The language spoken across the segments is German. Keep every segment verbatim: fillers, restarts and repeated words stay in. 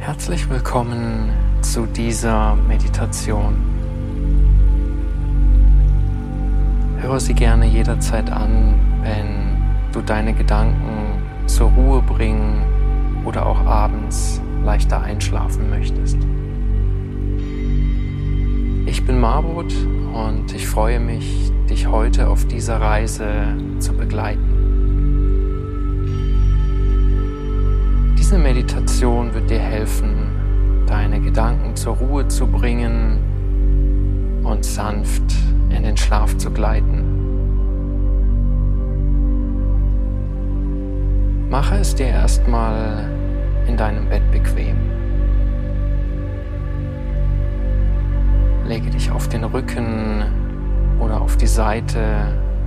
Herzlich willkommen zu dieser Meditation. Höre sie gerne jederzeit an, wenn du deine Gedanken zur Ruhe bringen oder auch abends leichter einschlafen möchtest. Ich bin Marbot und ich freue mich, dich heute auf dieser Reise zu begleiten. Diese Meditation wird dir helfen, deine Gedanken zur Ruhe zu bringen und sanft in den Schlaf zu gleiten. Mache es dir erstmal in deinem Bett bequem. Lege dich auf den Rücken oder auf die Seite,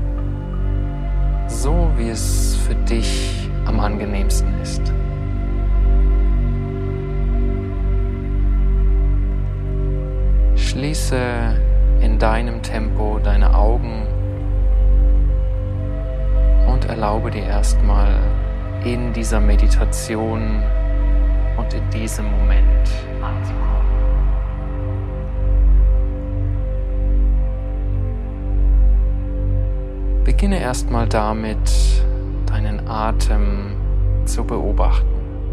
so wie es für dich am angenehmsten ist. Schließe in deinem Tempo deine Augen und erlaube dir erstmal in dieser Meditation und in diesem Moment anzukommen. Beginne erstmal damit, deinen Atem zu beobachten.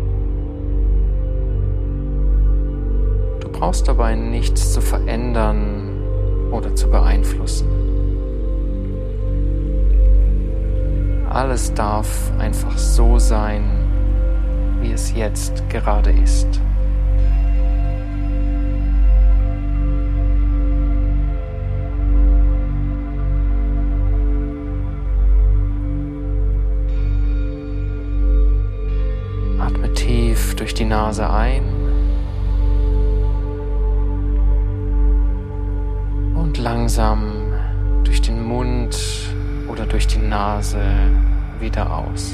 Du brauchst dabei nichts zu verändern oder zu beeinflussen. Alles darf einfach so sein, wie es jetzt gerade ist. Atme tief durch die Nase ein und langsam durch den Mund oder durch die Nase wieder aus.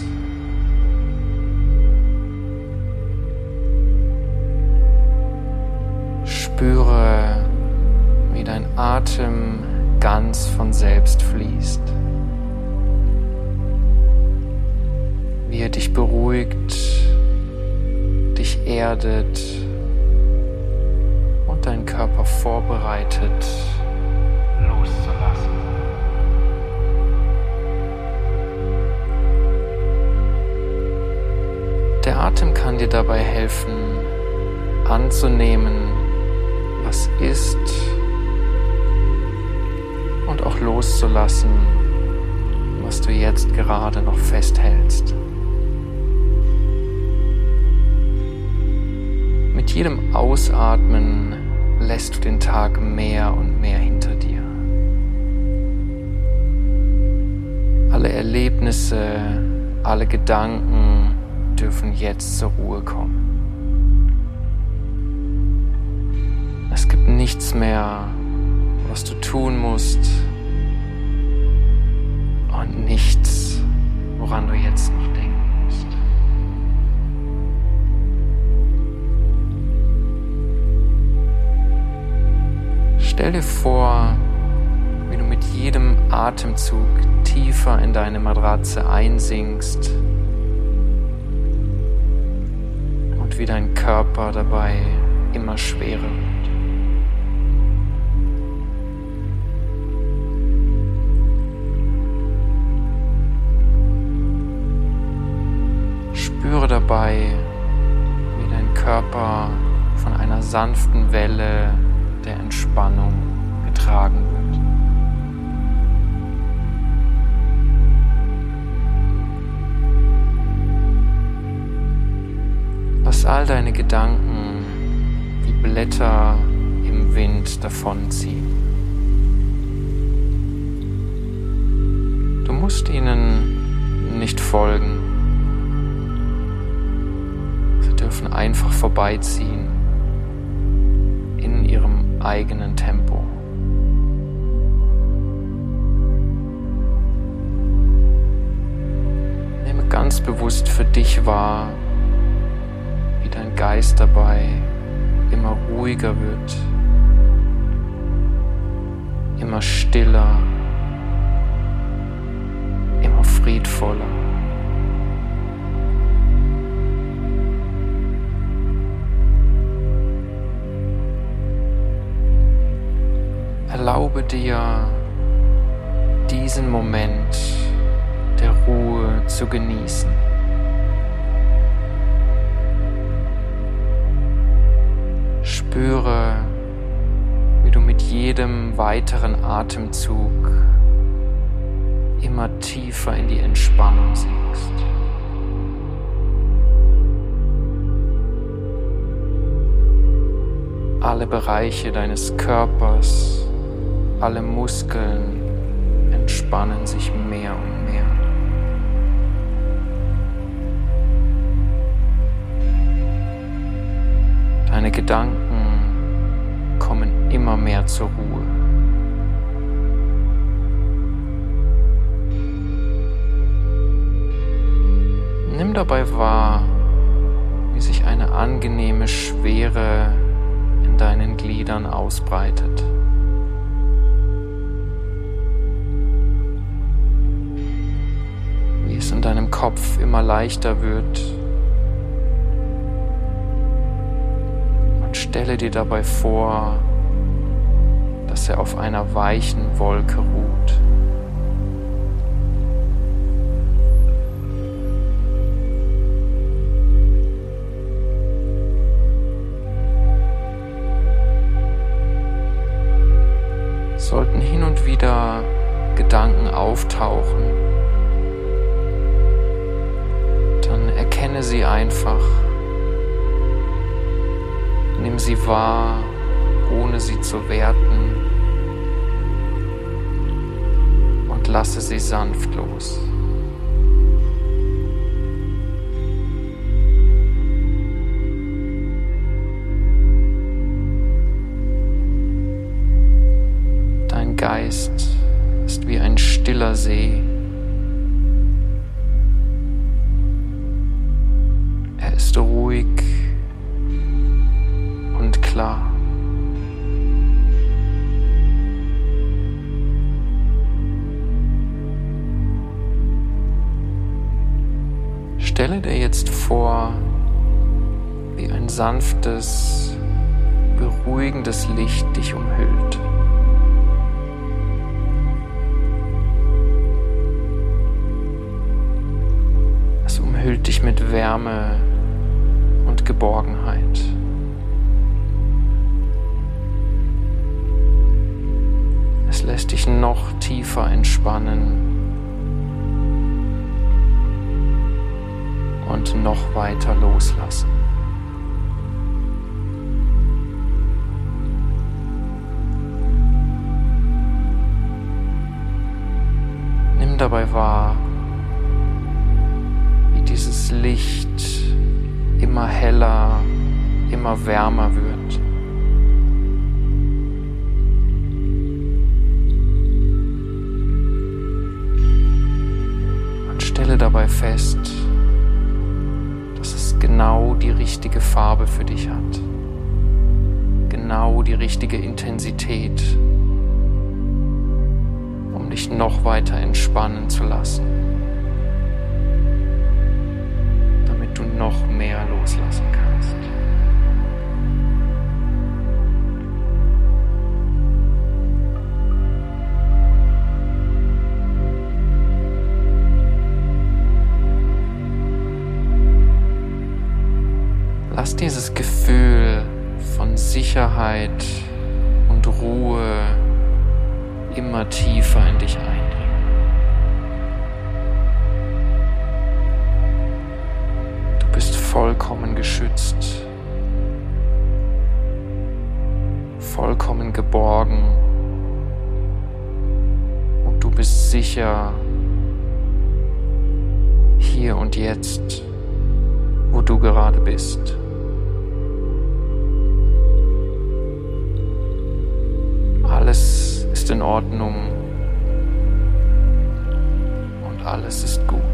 Spüre, wie dein Atem ganz von selbst fließt, wie er dich beruhigt, dich erdet und deinen Körper vorbereitet, loszulassen. Der Atem kann dir dabei helfen, anzunehmen, was ist, und auch loszulassen, was du jetzt gerade noch festhältst. Mit jedem Ausatmen lässt du den Tag mehr und mehr hinter dir. Alle Erlebnisse, alle Gedanken dürfen jetzt zur Ruhe kommen. Es gibt nichts mehr, was du tun musst, und nichts, woran du jetzt noch denken musst. Stell dir vor, wie du mit jedem Atemzug tiefer in deine Matratze einsinkst und wie dein Körper dabei immer schwerer wird. Spüre dabei, wie dein Körper von einer sanften Welle der Entspannung getragen wird. Lass all deine Gedanken wie Blätter im Wind davonziehen. Du musst ihnen nicht folgen. Sie dürfen einfach vorbeiziehen in ihrem eigenen Tempo. Nehme ganz bewusst für dich wahr, wie dein Geist dabei immer ruhiger wird, immer stiller, immer friedvoller. Erlaube dir, diesen Moment der Ruhe zu genießen. Spüre, wie du mit jedem weiteren Atemzug immer tiefer in die Entspannung sinkst. Alle Bereiche deines Körpers, alle Muskeln entspannen sich mehr und mehr. Deine Gedanken kommen immer mehr zur Ruhe. Nimm dabei wahr, wie sich eine angenehme Schwere in deinen Gliedern ausbreitet. Wie es in deinem Kopf immer leichter wird. Und stelle dir dabei vor, dass er auf einer weichen Wolke ruht. Sollten hin und wieder Gedanken auftauchen, dann erkenne sie einfach. Nimm sie wahr, ohne sie zu werten, und lasse sie sanft los. Dein Geist ist wie ein stiller See. Er ist ruhig und klar. Stelle dir jetzt vor, wie ein sanftes, beruhigendes Licht dich umhüllt. Es umhüllt dich mit Wärme und Geborgenheit. Es lässt dich noch tiefer entspannen und noch weiter loslassen. Nimm dabei wahr, wie dieses Licht immer heller, immer wärmer wird. Und stelle dabei fest, dass es genau die richtige Farbe für dich hat, genau die richtige Intensität, um dich noch weiter entspannen zu lassen, damit du noch mehr loslassen kannst. Lass dieses Gefühl von Sicherheit und Ruhe immer tiefer in dich eindringen. Du bist vollkommen geschützt, vollkommen geborgen, und du bist sicher hier und jetzt, wo du gerade bist. Alles ist in Ordnung und alles ist gut.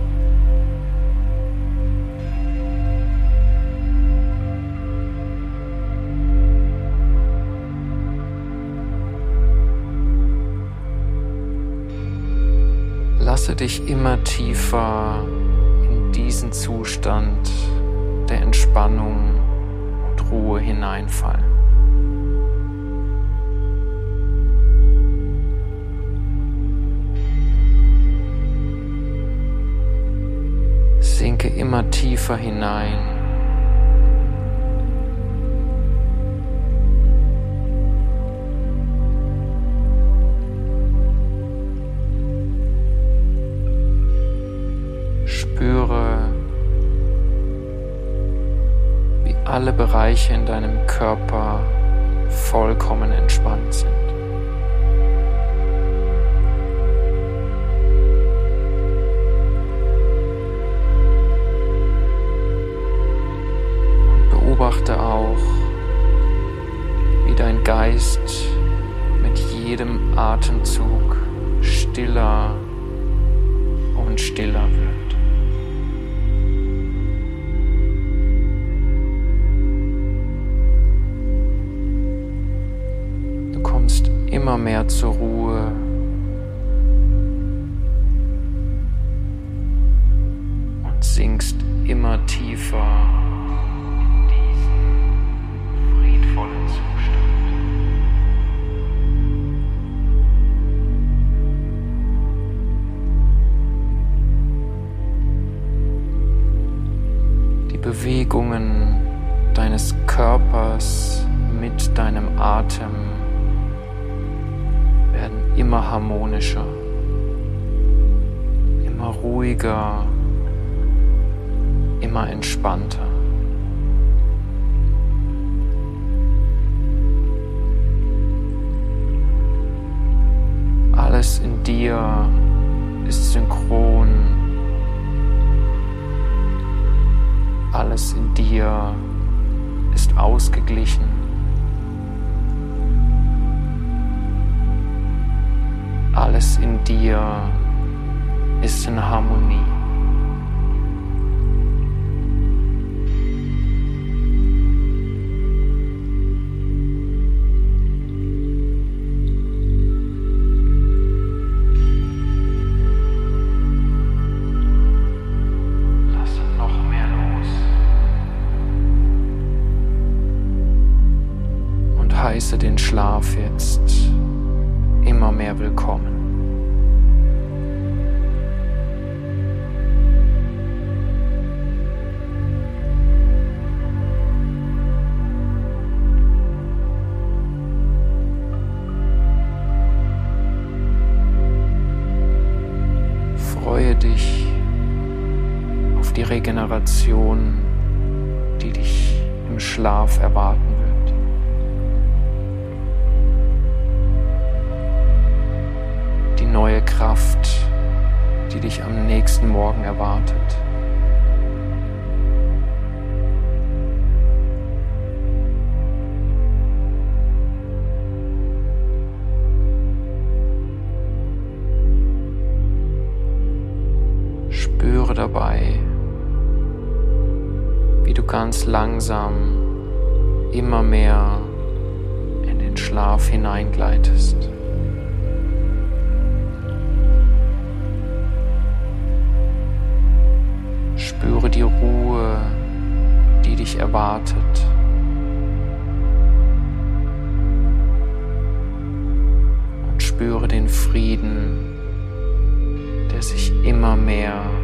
Lasse dich immer tiefer in diesen Zustand der Entspannung und Ruhe hineinfallen. Sinke immer tiefer hinein. Spüre, wie alle Bereiche in deinem Körper vollkommen entspannt sind. Beobachte auch, wie dein Geist mit jedem Atemzug stiller und stiller wird. Du kommst immer mehr zur Ruhe und sinkst immer tiefer. Bewegungen deines Körpers mit deinem Atem werden immer harmonischer, immer ruhiger, immer entspannter. Alles in dir ist synchron. Alles in dir ist ausgeglichen. Alles in dir ist in Harmonie. Heiße den Schlaf jetzt immer mehr willkommen. Freue dich auf die Regeneration, die dich im Schlaf erwarten wird. Neue Kraft, die dich am nächsten Morgen erwartet. Spüre dabei, wie du ganz langsam immer mehr in den Schlaf hineingleitest. Spüre die Ruhe, die dich erwartet. Und spüre den Frieden, der sich immer mehr